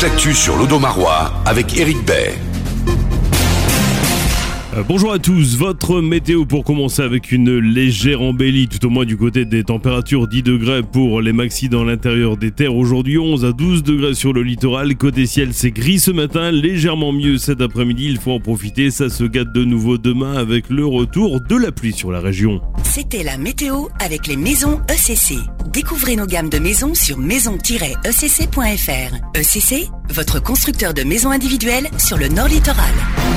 toute l'actu sur l'Audomarois avec Éric Bay. Bonjour à tous, votre météo pour commencer avec une légère embellie, tout au moins du côté des températures, 10 degrés pour les maxis dans l'intérieur des terres. Aujourd'hui 11 à 12 degrés sur le littoral, côté ciel c'est gris ce matin, légèrement mieux cet après-midi, il faut en profiter, ça se gâte de nouveau demain avec le retour de la pluie sur la région. C'était la météo avec les maisons ECC. Découvrez nos gammes de maisons sur maison-ecc.fr. ECC, votre constructeur de maisons individuelles sur le Nord Littoral.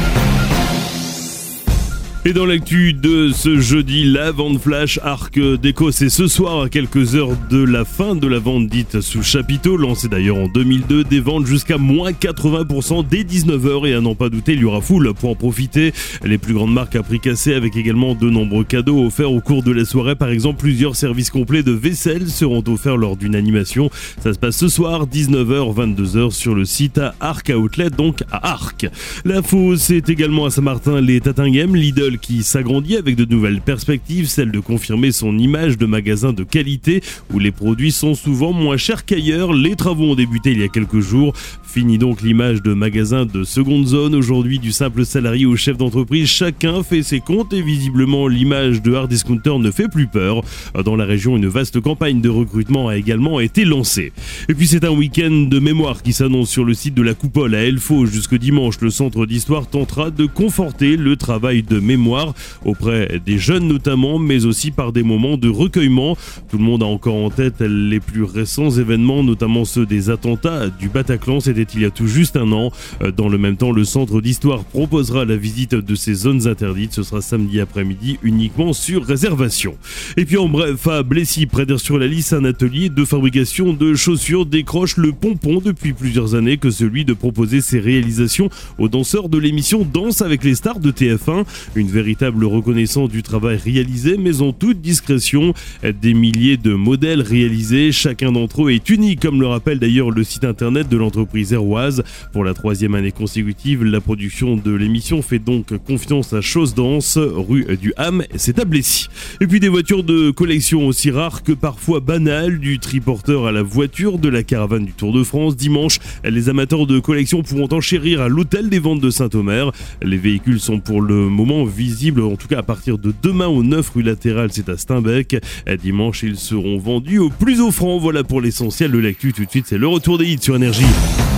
Et dans l'actu de ce jeudi, la vente flash Arc Déco, c'est ce soir à quelques heures de la fin de la vente dite sous chapiteau, lancée d'ailleurs en 2002, des ventes jusqu'à moins 80% dès 19h et à n'en pas douter, il y aura foule pour en profiter. Les plus grandes marques à prix cassé avec également de nombreux cadeaux offerts au cours de la soirée. Par exemple, plusieurs services complets de vaisselle seront offerts lors d'une animation. Ça se passe ce soir, 19h, 22h sur le site à Arc Outlet, donc à Arc. L'info, c'est également à Saint-Martin les Tatinghem, Lidl qui s'agrandit avec de nouvelles perspectives, celle de confirmer son image de magasin de qualité où les produits sont souvent moins chers qu'ailleurs. Les travaux ont débuté il y a quelques jours. Fini donc l'image de magasin de seconde zone. Aujourd'hui, du simple salarié au chef d'entreprise, chacun fait ses comptes et visiblement l'image de hard discounter ne fait plus peur. Dans la région, une vaste campagne de recrutement a également été lancée. Et puis c'est un week-end de mémoire qui s'annonce sur le site de la Coupole à Elfaux. Jusque dimanche, le centre d'histoire tentera de conforter le travail de mémoire auprès des jeunes notamment, mais aussi par des moments de recueillement. Tout le monde a encore en tête les plus récents événements, notamment ceux des attentats du Bataclan, c'était il y a tout juste un an. Dans le même temps, le centre d'histoire proposera la visite de ces zones interdites. Ce sera samedi après-midi uniquement sur réservation. Et puis en bref, à Blessy, près d'Ers-sur-la-Lys, un atelier de fabrication de chaussures décroche le pompon depuis plusieurs années que celui de proposer ses réalisations aux danseurs de l'émission Danse avec les stars de TF1. Une véritable reconnaissance du travail réalisé, mais en toute discrétion. Des milliers de modèles réalisés, chacun d'entre eux est unique, comme le rappelle d'ailleurs le site internet de l'entreprise Airwaz. Pour la 3e année consécutive, la production de l'émission fait donc confiance à Chose Danse, rue du Ham, c'est à Blessy. Et puis des voitures de collection aussi rares que parfois banales, du triporteur à la voiture, de la caravane du Tour de France. Dimanche, les amateurs de collection pourront enchérir à l'hôtel des ventes de Saint-Omer. Les véhicules sont pour le moment visibles, en tout cas à partir de demain au 9 rue Latérale, c'est à Steinbeck. Dimanche, ils seront vendus au plus offrant. Voilà pour l'essentiel de l'actu. Tout de suite, c'est le retour des hits sur Énergie.